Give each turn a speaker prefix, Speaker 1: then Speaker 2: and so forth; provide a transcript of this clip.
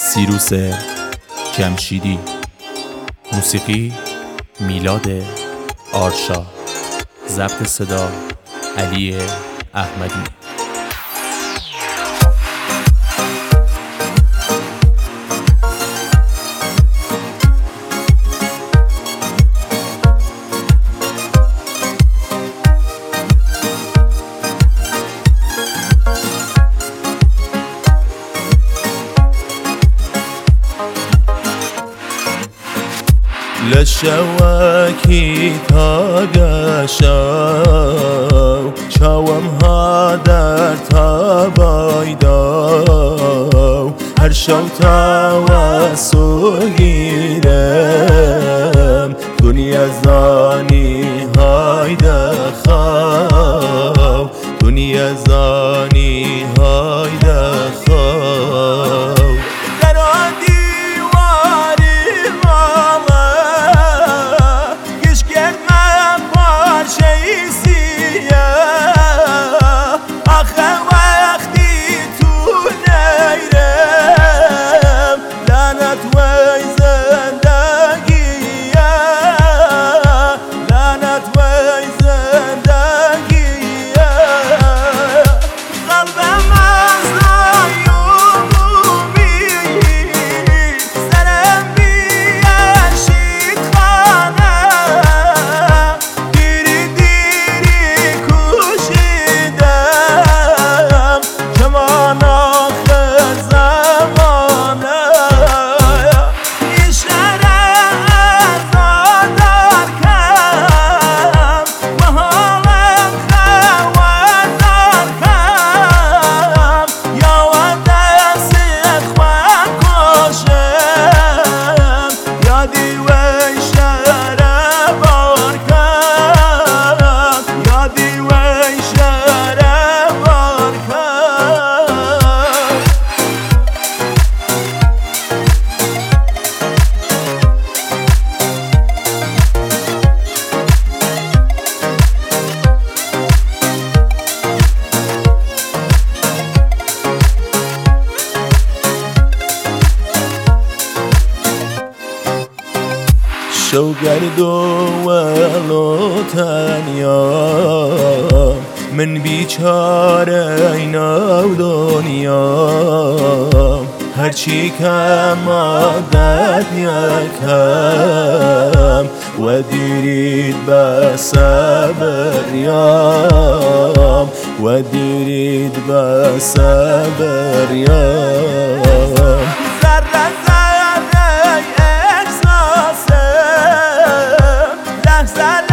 Speaker 1: سیروس جمشیدی. موسیقی میلاد آرشا. ضبط صدا علی احمدی.
Speaker 2: لشواکی تا گشاو چاوم ها در تابایداو هر شو توسو گیرم دنیا زانی های دخاو دنیا زانی های دخاو شوگرد و ولو تنیا من بیچاره اینا دنیا هرچی کم عادت یکم و دیرید به صبر یام و دیرید به صبر یام
Speaker 3: لحظه